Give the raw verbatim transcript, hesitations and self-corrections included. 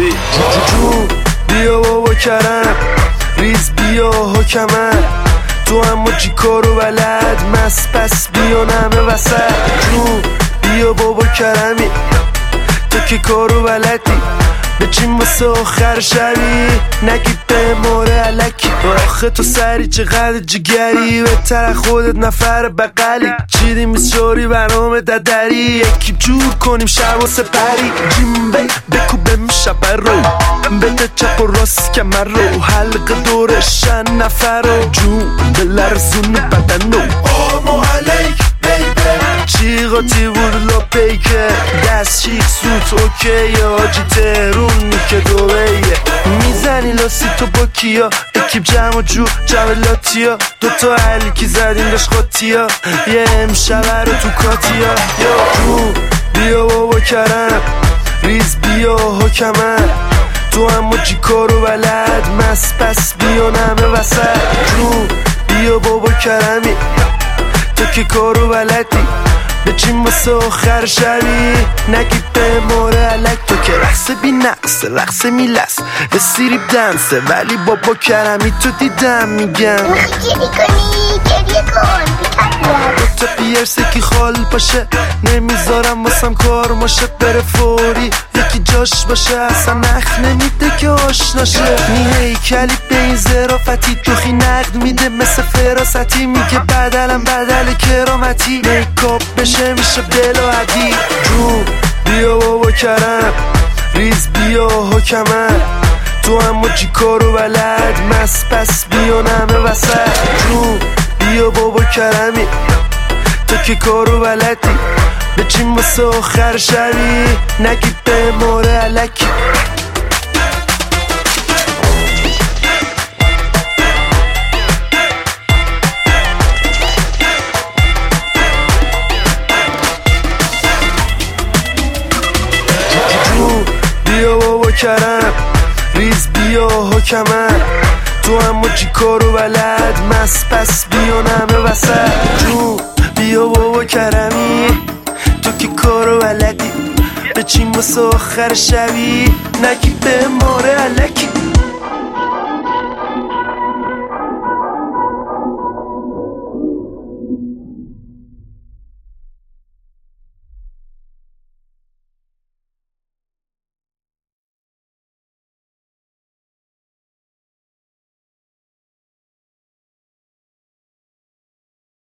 شوی جون بیا بابا کرم ریز بیا حکمم تو اما چی کارو بلد مست پس بیا نمه وسط جون بیا بابا کرمی تو که کارو بلدی بچین واسه آخر شبی نگی به ماره علکی آخه تو سری چقدر جگری بهتر خودت نفر بقلی چیدی میسیاری برنامه ددری یکی جور کنیم شب و سپری جیم بی بکوبم شب رو بده چپ و راست کمر رو حلق دورشن نفر رو جون بلرزون بدن رو آمو علیک چی قاطی بود لا پیکه دست شیک سوت اوکی آجی تهرون که دوبهیه میزنی لاسی تو با کیا اکیب جمع و جو جولاتیا دوتا علیکی زدیم داشت خاطیا یه امشبه رو تو کاتیا یا جون بیا بابا کرم ریز بیا حکمم تو اما چی کارو بلد مست پس بیا نمه وسط جون بیا بابا کرمی تو که کارو بلدی بچین واسه آخر شبی نگی به ماره علک تو که رقص بی نقصه رقص میلس استریپ دنسه ولی بابا کرمی تو دیدم میگم گریه کنی گریه کن دو تا پیرسه کی خال باشه نمیذارم واسم کار ماشه بره فوری یکی جاش باشه اصلا نخ نمیده که آشناشه نی هیکلی به این زرافتی توخی نقد میده مثل فراستی میگه بدلم بدل کرامتی میکاپ بشه میشه بلا عدی جون بیا بابا کرم ریز بیا حکمم تو اما چی کارو بلد مست پس بیا نمه وسط جون بیا بابا کرمی تو که کارو بلدی بچین واسه آخر شبی نگی به ماره علکی جون بیا بابا کرم ریز بیا حکمم تو اما چی کارو بلد مست پس بیا نمه وسط جون بیا بابا کرمی تو که کارو بلدی بچین واسه آخر شبی نگی به ماره علکی